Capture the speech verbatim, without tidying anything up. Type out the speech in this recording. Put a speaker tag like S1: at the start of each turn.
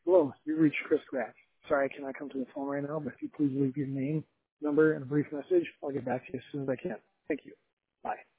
S1: Hello, you've reached Chris Graff. Sorry I cannot come to the phone right now, but if you please leave your name, number, and a brief message, I'll get back to you as soon as I can. Thank you. Bye.